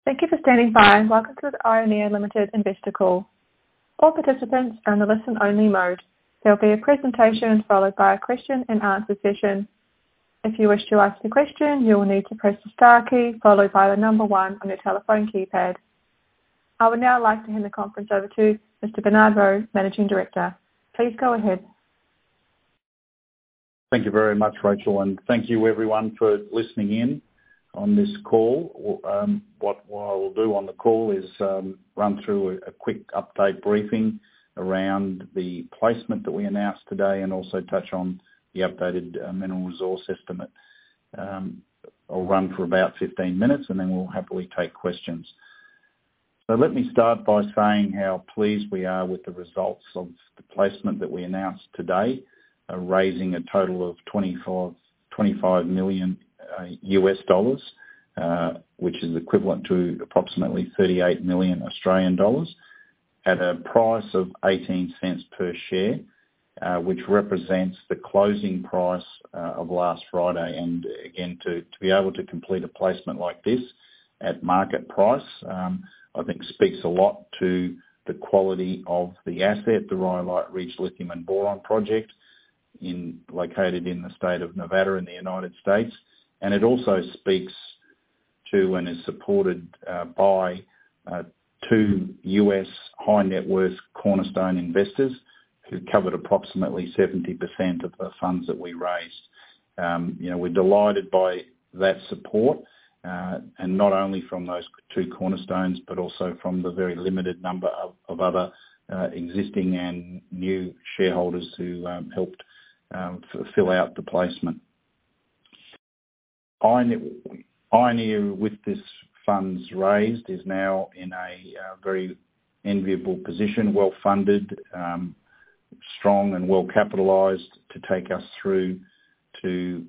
Thank you for standing by and welcome to the Ioneer Limited Investor Call. All participants are in the listen-only mode. There will be a presentation followed by a question and answer session. If you wish to ask a question, you will need to press the star key followed by the number 1 on your telephone keypad. I would now like to hand the conference over to Mr. Bernard Rowe, Managing Director. Please go ahead. Thank you very much, Rachel, and thank you everyone for listening in on this call. What I will do on the call is run through a quick update briefing around the placement that we announced today and also touch on the updated mineral resource estimate. I'll run for about 15 minutes and then we'll happily take questions. So let me start by saying how pleased we are with the results of the placement that we announced today, raising a total of $25 million US dollars, which is equivalent to approximately 38 million Australian dollars at a price of 18 cents per share, which represents the closing price of last Friday. And again, to be able to complete a placement like this at market price, I think speaks a lot to the quality of the asset, the Rhyolite Ridge Lithium and Boron Project, located in the state of Nevada in the United States. And it also speaks to and is supported by 2 US high net worth cornerstone investors who covered approximately 70% of the funds that we raised. We're delighted by that support, and not only from those 2 cornerstones, but also from the very limited number of other existing and new shareholders who helped fill out the placement. Ioneer, with this funds raised, is now in a very enviable position, well funded, strong and well capitalised to take us through to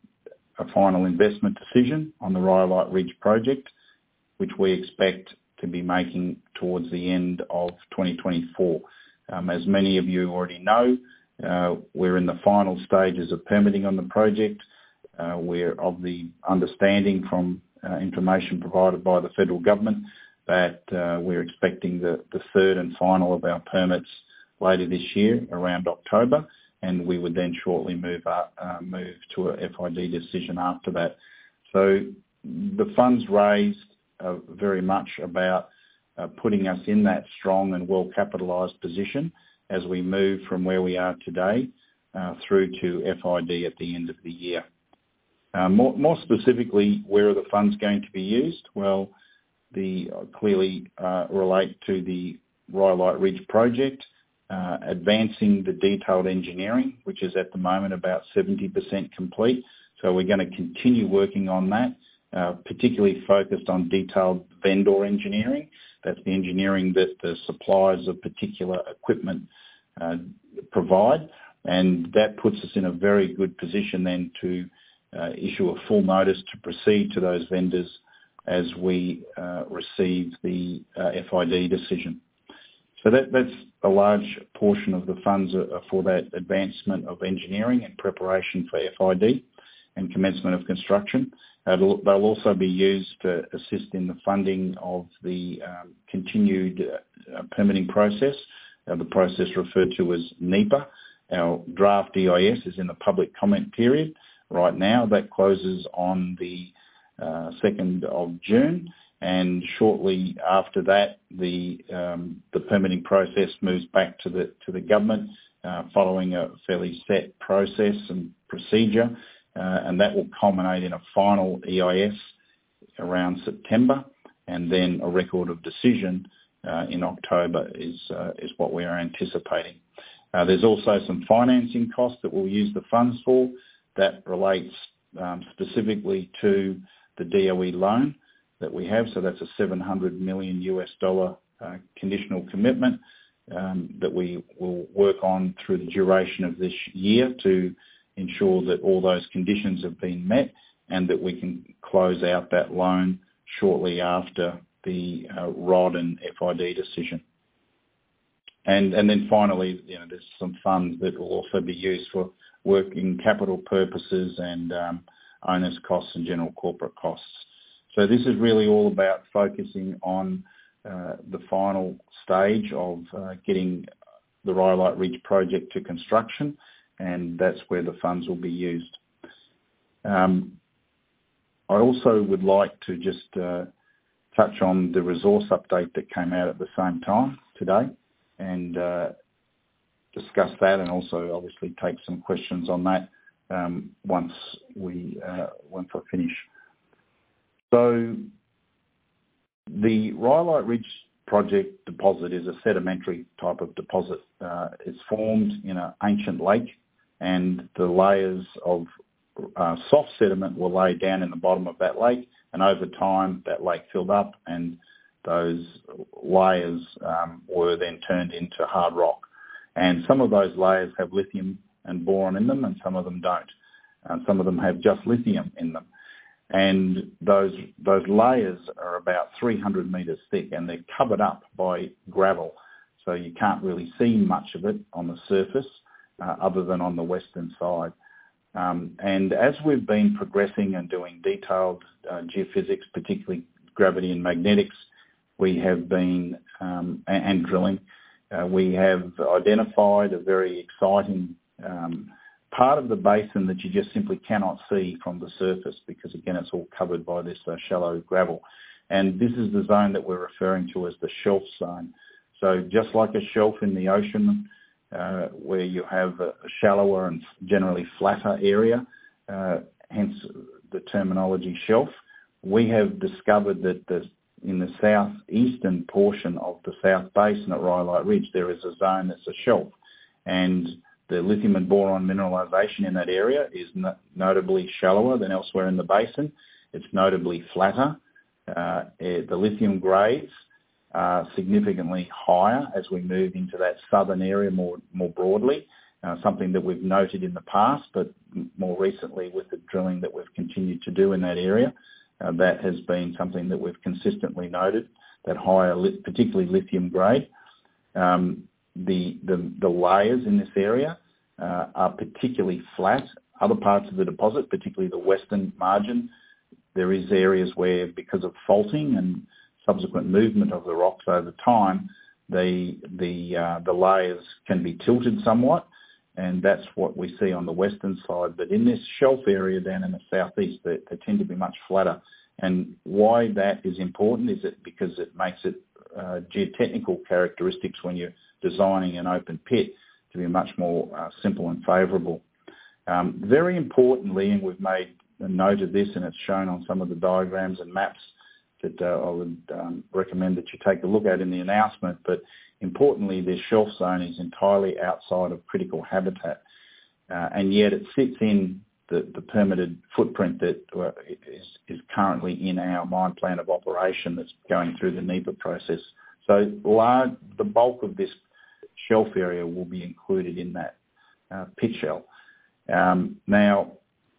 a final investment decision on the Rhyolite Ridge project, which we expect to be making towards the end of 2024. As many of you already know, we're in the final stages of permitting on the project. We're of the understanding from information provided by the federal government that we're expecting the third and final of our permits later this year, around October, and we would then shortly move to a FID decision after that. So the funds raised are very much about putting us in that strong and well capitalised position as we move from where we are today through to FID at the end of the year. More specifically, where are the funds going to be used? Well, clearly relate to the Rhyolite Ridge project, advancing the detailed engineering, which is at the moment about 70% complete. So we're going to continue working on that, particularly focused on detailed vendor engineering. That's the engineering that the suppliers of particular equipment provide, and that puts us in a very good position then to issue a full notice to proceed to those vendors as we receive the FID decision. So that's a large portion of the funds for that advancement of engineering and preparation for FID and commencement of construction. They'll also be used to assist in the funding of the continued permitting process, the process referred to as NEPA. Our draft EIS is in the public comment period right now. That closes on the 2nd of June, and shortly after that, the permitting process moves back to the government, following a fairly set process and procedure, and that will culminate in a final EIS around September, and then a record of decision in October is what we are anticipating. There's also some financing costs that we'll use the funds for. That relates specifically to the DOE loan that we have. So that's a $700 million US conditional commitment that we will work on through the duration of this year to ensure that all those conditions have been met and that we can close out that loan shortly after the ROD and FID decision. And then finally, there's some funds that will also be used for working capital purposes and owners' costs and general corporate costs. So this is really all about focusing on the final stage of getting the Rhyolite Ridge project to construction, and that's where the funds will be used. I also would like to just touch on the resource update that came out at the same time today, and discuss that, and also obviously take some questions on that once I finish. So the Rhyolite Ridge project deposit is a sedimentary type of deposit. It's formed in an ancient lake, and the layers of soft sediment were laid down in the bottom of that lake, and over time that lake filled up, and those layers were then turned into hard rock. And some of those layers have lithium and boron in them, and some of them don't. Some of them have just lithium in them. And those layers are about 300 metres thick, and they're covered up by gravel. So you can't really see much of it on the surface other than on the western side. And as we've been progressing and doing detailed geophysics, particularly gravity and magnetics, we have been, and drilling, we have identified a very exciting part of the basin that you just simply cannot see from the surface, because again it's all covered by this shallow gravel. And this is the zone that we're referring to as the shelf zone. So just like a shelf in the ocean, where you have a shallower and generally flatter area, hence the terminology shelf, we have discovered that in the southeastern portion of the South Basin at Rhyolite Ridge, there is a zone that's a shelf, and the lithium and boron mineralisation in that area is notably shallower than elsewhere in the basin. It's notably flatter. The lithium grades are significantly higher as we move into that southern area more broadly, something that we've noted in the past, but more recently with the drilling that we've continued to do in that area, that has been something that we've consistently noted, that higher, particularly lithium grade. The layers in this area are particularly flat. Other parts of the deposit, particularly the western margin, there is areas where, because of faulting and subsequent movement of the rocks over time, the layers can be tilted somewhat, and that's what we see on the western side. But in this shelf area down in the southeast, they tend to be much flatter. And why that is important is because it makes it geotechnical characteristics when you're designing an open pit to be much more simple and favourable. Very importantly, and we've made a note of this, and it's shown on some of the diagrams and maps that I would recommend that you take a look at in the announcement, but importantly, this shelf zone is entirely outside of critical habitat, and yet it sits in the permitted footprint that is currently in our mine plan of operation that's going through the NEPA process. So the bulk of this shelf area will be included in that pit shell. Now,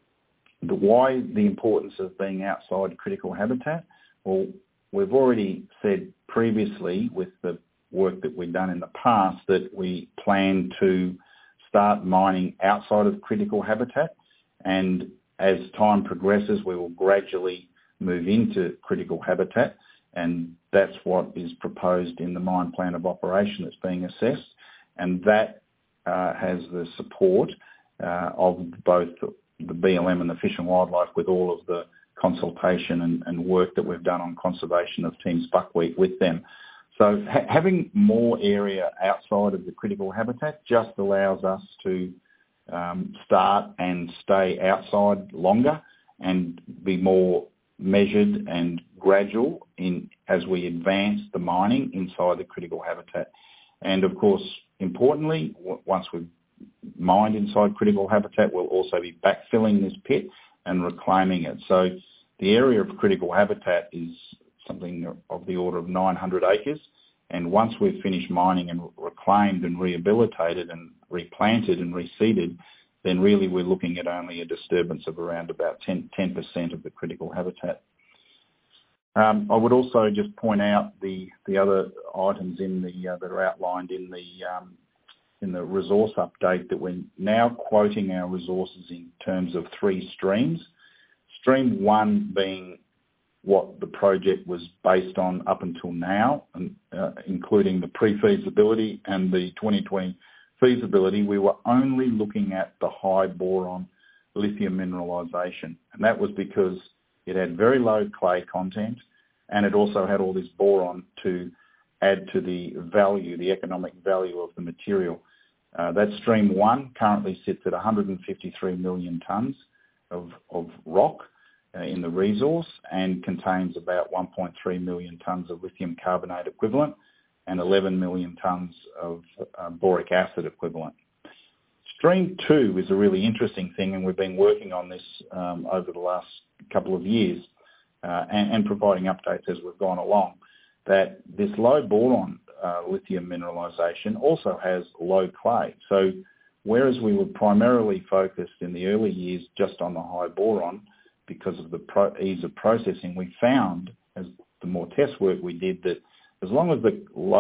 why the importance of being outside critical habitat? Well, we've already said previously with the work that we've done in the past that we plan to start mining outside of critical habitat, and as time progresses we will gradually move into critical habitat, and that's what is proposed in the mine plan of operation that's being assessed, and that has the support of both the BLM and the Fish and Wildlife, with all of the consultation and work that we've done on conservation of Tiehm's buckwheat with them. So having more area outside of the critical habitat just allows us to start and stay outside longer and be more measured and gradual as we advance the mining inside the critical habitat. And of course, importantly, once we've mined inside critical habitat, we'll also be backfilling this pit and reclaiming it. So the area of critical habitat is something of the order of 900 acres. And once we've finished mining and reclaimed and rehabilitated and replanted and reseeded, then really we're looking at only a disturbance of around about 10% of the critical habitat. I would also just point out the other items in that are outlined in the resource update, that we're now quoting our resources in terms of 3 streams. Stream 1 being what the project was based on up until now, and, including the pre-feasibility and the 2020 feasibility, we were only looking at the high boron lithium mineralisation. And that was because it had very low clay content, and it also had all this boron to add to the value, the economic value of the material. That stream 1 currently sits at 153 million tonnes of rock in the resource, and contains about 1.3 million tonnes of lithium carbonate equivalent and 11 million tonnes of boric acid equivalent. Stream 2 is a really interesting thing, and we've been working on this over the last couple of years and providing updates as we've gone along, that this low boron lithium mineralisation also has low clay. So whereas we were primarily focused in the early years just on the high boron because of the ease of processing, we found, as the more test work we did, that as long as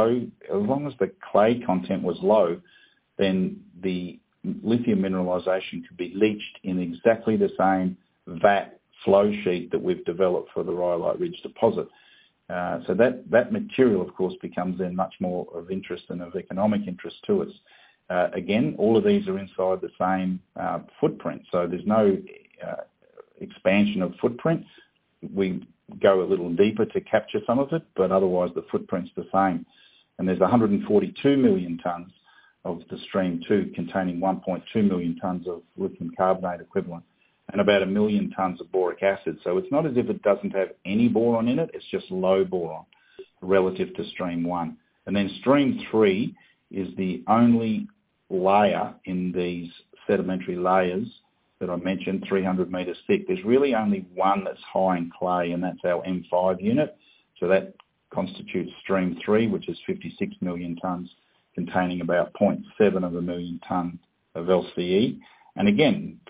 the clay content was low, then the lithium mineralisation could be leached in exactly the same vat flow sheet that we've developed for the Rhyolite Ridge deposit. So that material, of course, becomes then much more of interest and of economic interest to us. Again, all of these are inside the same footprint, so there's no expansion of footprint. We go a little deeper to capture some of it, but otherwise the footprint's the same. And there's 142 million tonnes of the stream 2 containing 1.2 million tonnes of lithium carbonate equivalent and about 1 million tonnes of boric acid. So it's not as if it doesn't have any boron in it, it's just low boron relative to stream 1. And then stream 3 is the only layer in these sedimentary layers that I mentioned, 300 metres thick. There's really only one that's high in clay, and that's our M5 unit. So that constitutes stream 3, which is 56 million tonnes, containing about 0.7 of a million tonne of LCE. And again,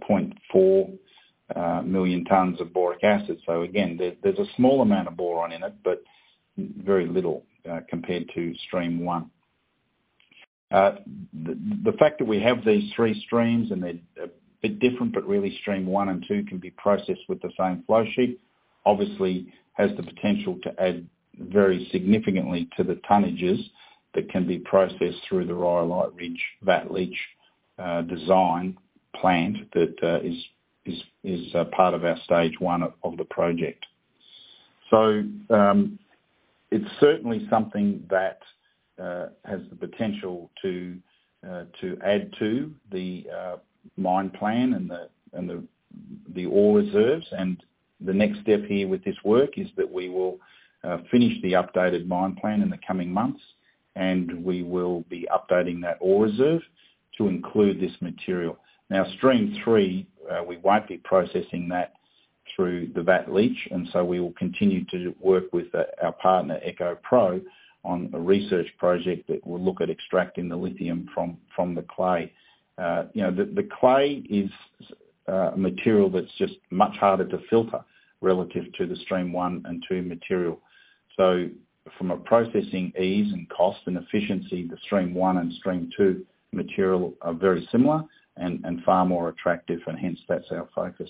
0.4 million tonnes of boric acid. So again, there's a small amount of boron in it, but very little compared to stream 1. The fact that we have these three streams and they're a bit different, but really stream 1 and 2 can be processed with the same flow sheet, obviously has the potential to add very significantly to the tonnages that can be processed through the Rhyolite Ridge vat leach design plant that is part of our stage 1 of the project. So it's certainly something that has the potential to add to the mine plan and the ore reserves. And the next step here with this work is that we will finish the updated mine plan in the coming months, and we will be updating that ore reserve to include this material. Now, stream 3, we won't be processing that through the vat leach, and so we will continue to work with our partner EcoPro on a research project that will look at extracting the lithium from the clay. The clay is a material that's just much harder to filter relative to the stream 1 and 2 material. So from a processing ease and cost and efficiency, the stream 1 and stream 2 material are very similar and far more attractive, and hence that's our focus.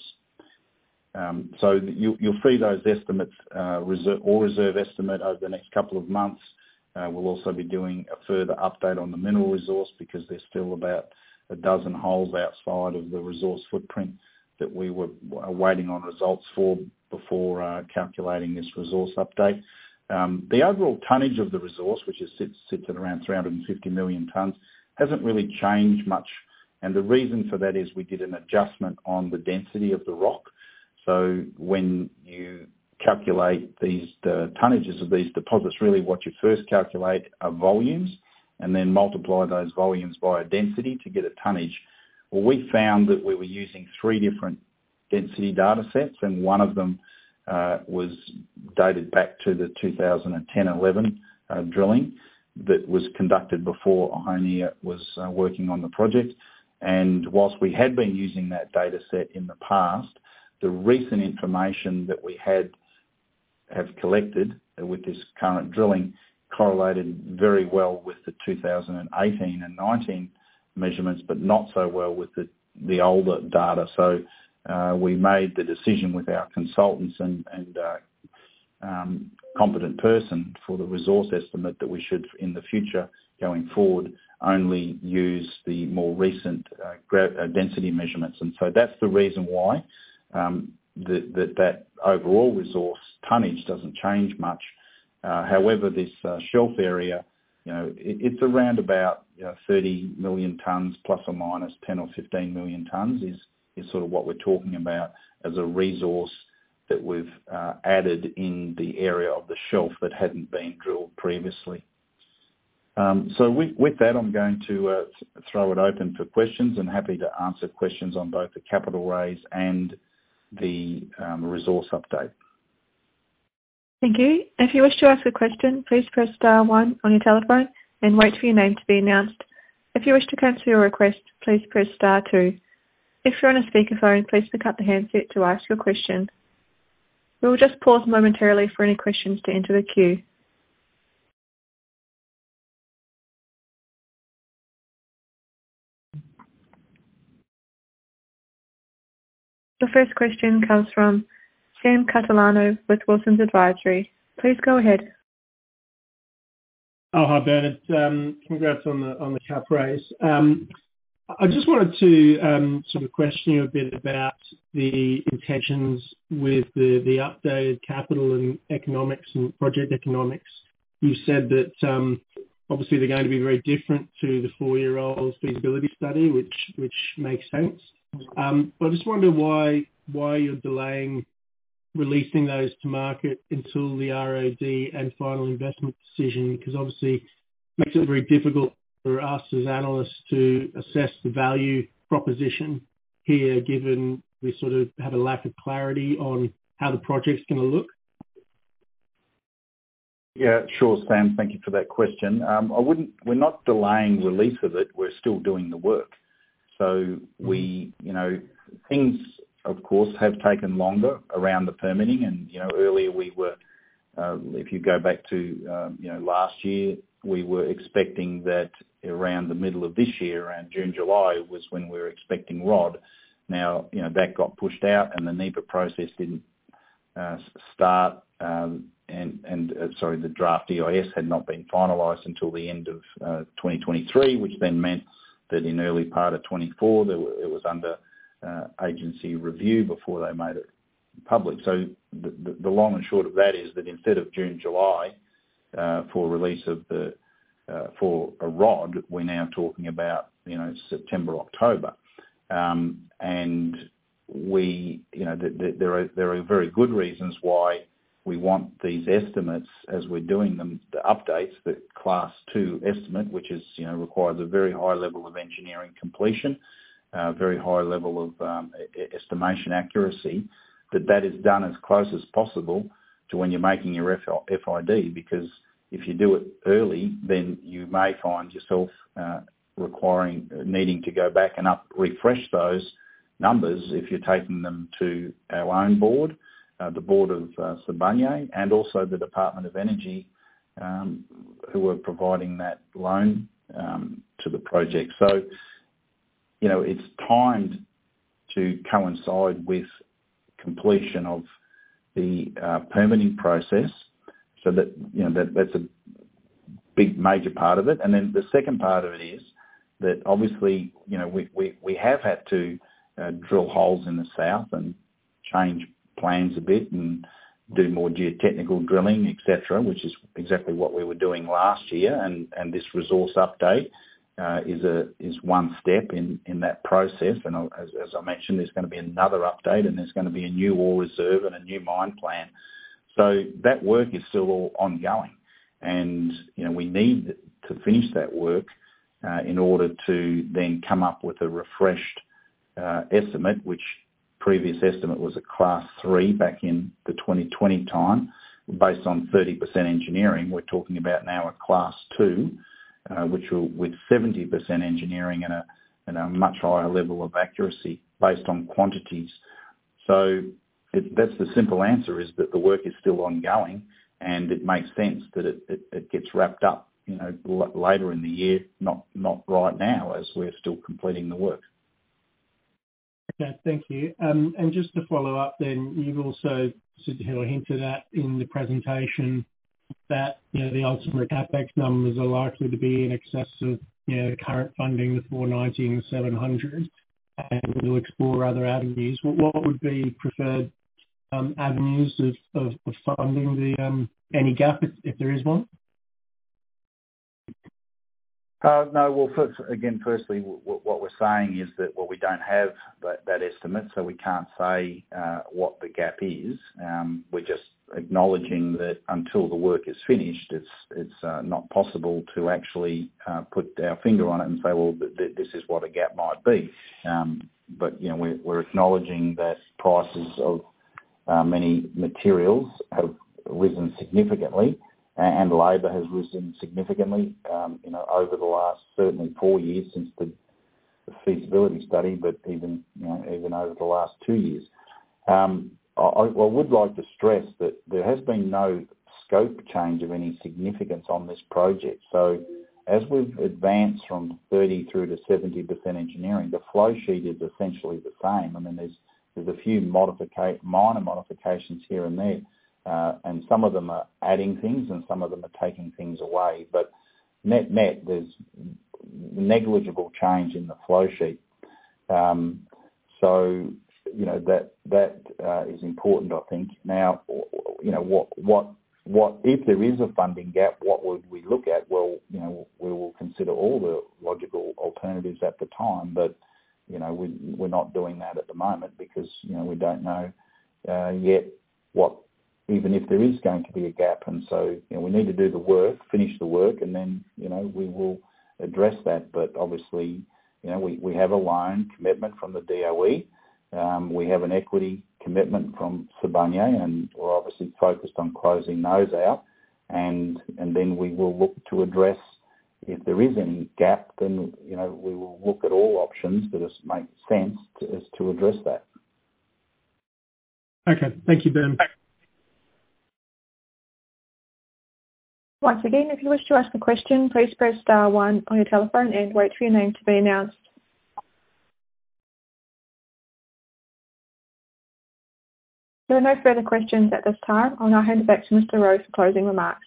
So you'll see those estimates, ore reserve estimate over the next couple of months. We'll also be doing a further update on the mineral resource because there's still about a dozen holes outside of the resource footprint that we were waiting on results for before calculating this resource update. The overall tonnage of the resource, which sits at around 350 million tonnes, hasn't really changed much. And the reason for that is we did an adjustment on the density of the rock. So when you calculate the tonnages of these deposits, really what you first calculate are volumes and then multiply those volumes by a density to get a tonnage. Well, we found that we were using 3 different density data sets, and one of them was dated back to the 2010-11 drilling that was conducted before Ioneer was working on the project. And whilst we had been using that data set in the past, the recent information that we have collected with this current drilling correlated very well with the 2018 and 19 measurements, but not so well with the older data. So we made the decision with our consultants and competent person for the resource estimate, that we should, in the future, going forward, only use the more recent density measurements. And so that's the reason why that overall resource tonnage doesn't change much. However, this shelf area, it's around about 30 million tonnes plus or minus 10 or 15 million tonnes is sort of what we're talking about as a resource that we've added in the area of the shelf that hadn't been drilled previously. So with that, I'm going to throw it open for questions, and happy to answer questions on both the capital raise and the resource update. Thank you. If you wish to ask a question, please press star 1 on your telephone and wait for your name to be announced. If you wish to cancel your request, please press star 2. If you're on a speakerphone, please pick up the handset to ask your question. We will just pause momentarily for any questions to enter the queue. The first question comes from Sam Catalano with Wilson's Advisory. Please go ahead. Oh, hi Bernard. Congrats on the cap raise. I just wanted to sort of question you a bit about the intentions with the updated capital and economics and project economics. You said that obviously they're going to be very different to the 4-year-old feasibility study, which makes sense. But I just wonder why you're delaying releasing those to market until the ROD and final investment decision, because obviously it makes it very difficult for us as analysts to assess the value proposition here, given we sort of have a lack of clarity on how the project's going to look. Yeah, sure, Sam. Thank you for that question. We're not delaying release of it. We're still doing the work. So things, of course, have taken longer around the permitting. And, earlier we were, if you go back to, last year, we were expecting that around the middle of this year, around June, July, was when we were expecting ROD. Now, that got pushed out and the NEPA process didn't start. The draft EIS had not been finalised until the end of 2023, which then meant that in early part of 24, it was under agency review before they made it public. So the long and short of that is that instead of June, July for release of for a ROD, we're now talking about September, October, and there are very good reasons why we want these estimates as we're doing them, the updates, the Class 2 estimate, which is, requires a very high level of engineering completion, very high level of estimation accuracy, that is done as close as possible to when you're making your FID, because if you do it early, then you may find yourself needing to go back and refresh those numbers if you're taking them to our own board, the board of Sibanye, and also the Department of Energy, who are providing that loan to the project. So, it's timed to coincide with completion of the permitting process, so that that's a big major part of it. And then the second part of it is that obviously, we have had to drill holes in the south and change plans a bit and do more geotechnical drilling, etc., which is exactly what we were doing last year. And this resource update is one step in that process. And as I mentioned, there's going to be another update, and there's going to be a new ore reserve and a new mine plan. So that work is still all ongoing, and we need to finish that work in order to then come up with a refreshed estimate, which previous estimate was a Class 3 back in the 2020 time, based on 30% engineering. We're talking about now a Class 2, which will, with 70% engineering and a much higher level of accuracy based on quantities. So that's the simple answer, is that the work is still ongoing, and it makes sense that it gets wrapped up, later in the year, not right now, as we're still completing the work. Okay, thank you. And just to follow up then, you've also hinted at in the presentation that the ultimate capex numbers are likely to be in excess of the current funding, the 490 and the 700, and we'll explore other avenues. What would be preferred avenues of funding the any gap if there is one? No, well, firstly, what we're saying is that, we don't have that estimate, so we can't say what the gap is. We're just acknowledging that until the work is finished, it's not possible to actually put our finger on it and say, well, this is what a gap might be. But, we're acknowledging that prices of many materials have risen significantly, and labour has risen significantly, over the last certainly 4 years since the feasibility study, but even over the last 2 years. I would like to stress that there has been no scope change of any significance on this project. So as we've advanced from 30 through to 70% engineering, the flow sheet is essentially the same. I mean, there's a few minor modifications here and there. And some of them are adding things and some of them are taking things away. But net, there's negligible change in the flow sheet. So, that is important, I think. Now, what if there is a funding gap, what would we look at? Well, we will consider all the logical alternatives at the time, but, we're not doing that at the moment because, we don't know yet even if there is going to be a gap. And so, we need to do the work, finish the work, and then, we will address that. But obviously, we have a loan commitment from the DOE. We have an equity commitment from Sibanye, and we're obviously focused on closing those out. And then we will look to address, if there is any gap, then, we will look at all options that make sense to address that. Okay. Thank you, Ben. Once again, if you wish to ask a question, please press star 1 on your telephone and wait for your name to be announced. There are no further questions at this time. I'll now hand it back to Mr. Rowe for closing remarks.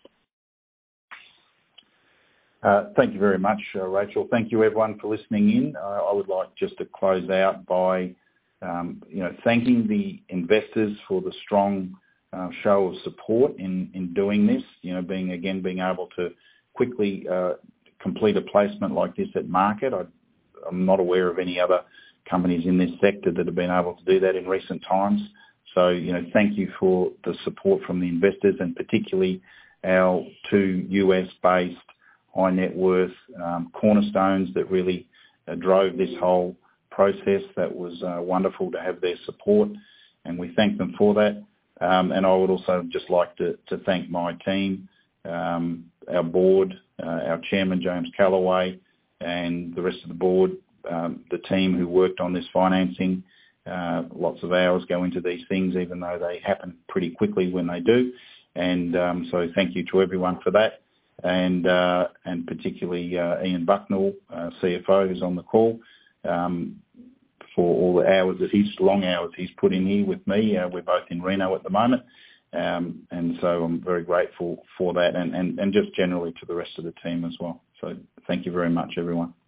Thank you very much, Rachel. Thank you, everyone, for listening in. I would like just to close out by, thanking the investors for the strong show of support in doing this. Being able to quickly complete a placement like this at market. I'm not aware of any other companies in this sector that have been able to do that in recent times. So, thank you for the support from the investors, and particularly our 2 US-based high net worth cornerstones that really drove this whole process. That was wonderful to have their support, and we thank them for that. And I would also just like to thank my team, our board, our chairman, James Callaway, and the rest of the board, the team who worked on this financing. Lots of hours go into these things, even though they happen pretty quickly when they do. And so thank you to everyone for that. And particularly Ian Bucknell, CFO, who's on the call, for all the hours long hours he's put in here with me. We're both in Reno at the moment. And so I'm very grateful for that, and just generally to the rest of the team as well. So thank you very much, everyone.